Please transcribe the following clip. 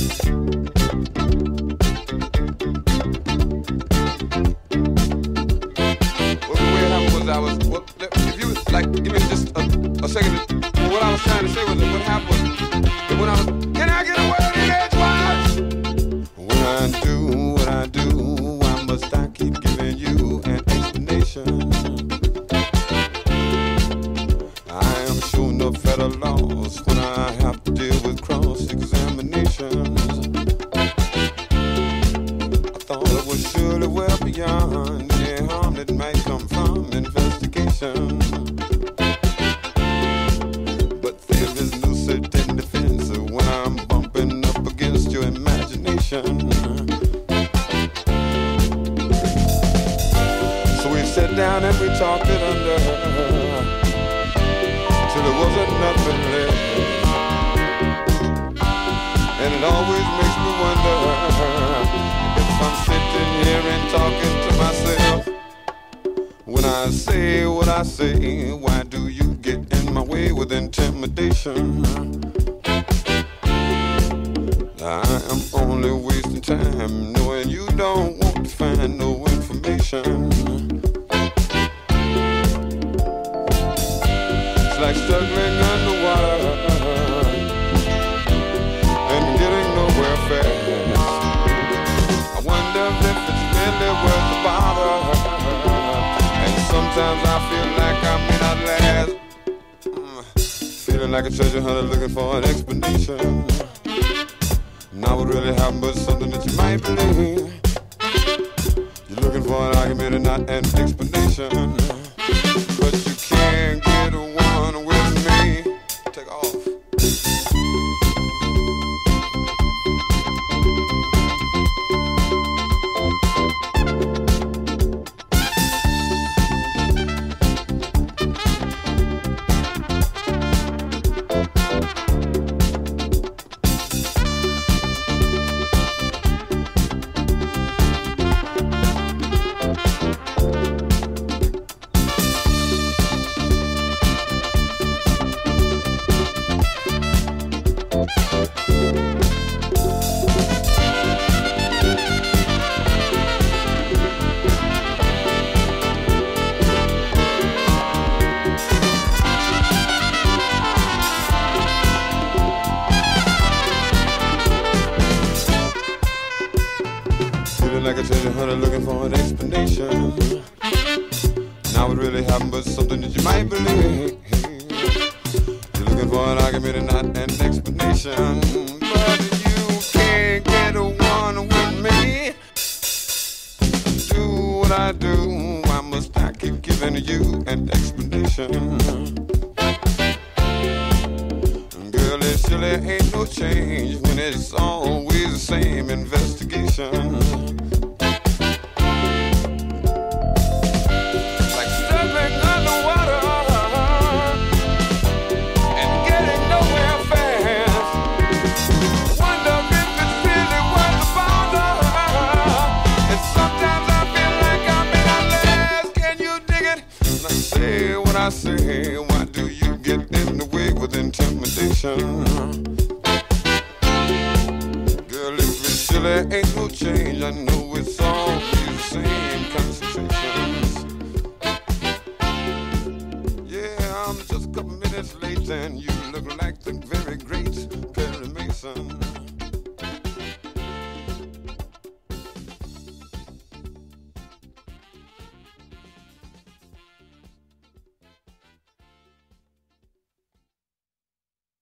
If you like, give me just a second. What I was trying to say was that what happened was when I was. Can I get a word in edgewise? When I do what I do, why must I keep giving you an explanation? I am sure enough at a loss when I have to deal with cross-examinations. I thought it was surely well beyond any harm that might come from investigation. But there is no certain defense when I'm bumping up against your imagination. So we sat down and we talked it under till there wasn't nothing left. And it always makes me wonder if I'm sitting here and talking to myself. When I say what I say, why do you get in my way with intimidation? I am only wasting time knowing you don't want to find no information. It's like struggling underwater and getting nowhere fast. I wonder if it's really worth the bother. And sometimes I feel like I may not last. Feeling like a treasure hunter looking for an explanation. Now what really happened but something that you might believe. You're looking for an argument and not an explanation. But you can't get one with me. Take off. Like a treasure hunter looking for an explanation. Now it really happened but something that you might believe. You're looking for an argument and not an explanation. But you can't get one with me. Do what I do, why must I keep giving you an explanation? Girl, there surely ain't no change when it's always the same investigation. I say, why do you get in the way with intimidation? Girl, if it surely ain't no change, I know it's always the same concentrations. Yeah, I'm just a couple minutes late and you